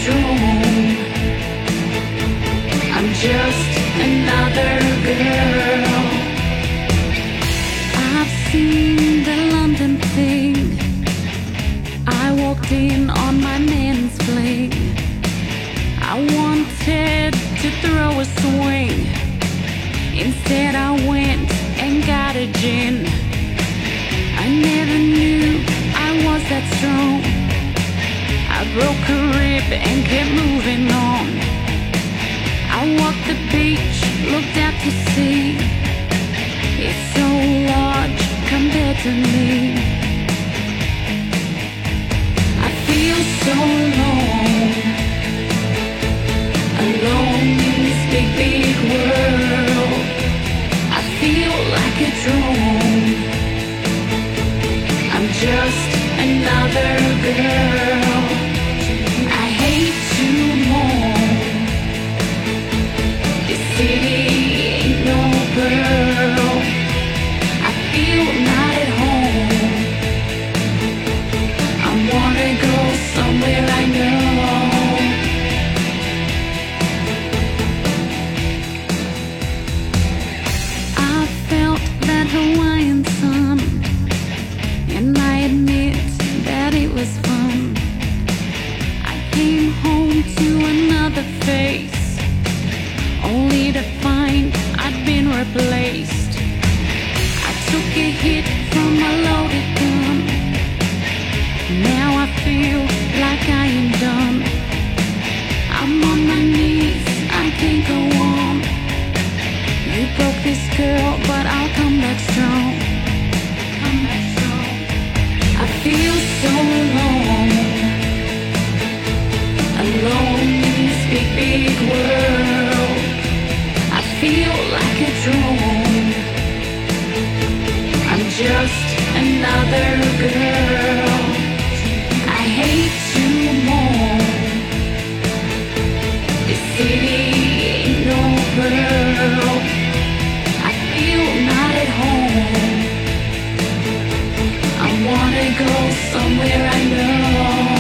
drone. I'm just another girl. I've seen the London thing. I walked in on my man's fling. I wanted to throw a swing. Instead I went and got a gin. I never knew I was that strong. I broke a rib and kept moving on. I walked the beach, looked out to sea. It's so large compared to me. I feel so alone, alone in this big, big world. I feel like a drone. I'm just another girl. I hate to mourn. This city ain't no pearl. I feel not at home. I wanna go somewhere I know. I felt that Hawaiian sun, and I admit that it was fun. I came home to another face, only to find I'd been replaced. I took a hit from a loaded gun. Now I feel like I am done. I'm on my knees, I can't go on. You broke this girl, but I'll come back strong. Come back strong. I feel so alone, alone in this big, big world. I feel like a drone. I'm just another girl. I hate to mourn. This city ain't no pearl. I feel not at home. I wanna go somewhere I know.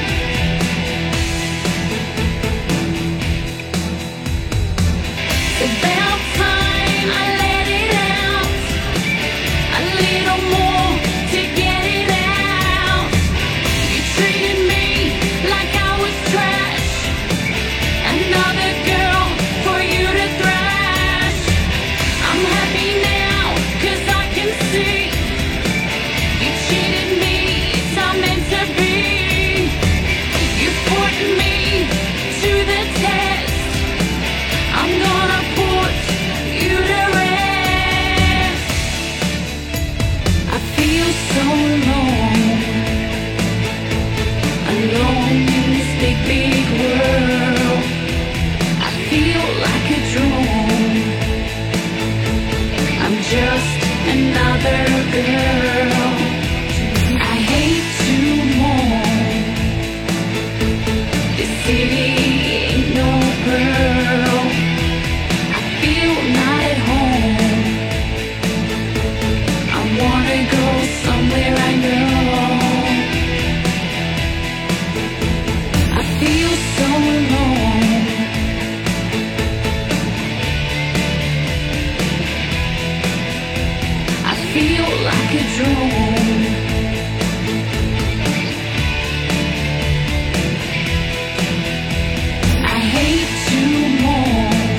It's about time I let it out. A little more to get it out. You treated me like I was trash. Another girl for you to thrash. I'm happy now, 'cause I can see you cheated me, it's not meant to be. You put me to the test. I'm gonna put you to rest. I feel so alone, alone in this big, big world. I feel like a drone. I'm just another girl. I hate to mourn. This city ain't no pearl. I feel not at home. I wanna go somewhere I know. I feel so alone. I feel like a drone. I hate to mourn.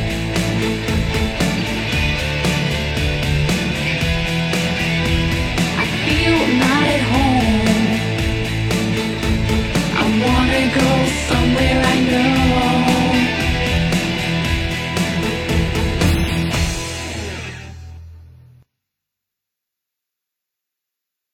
I feel not at home. I wanna go somewhere I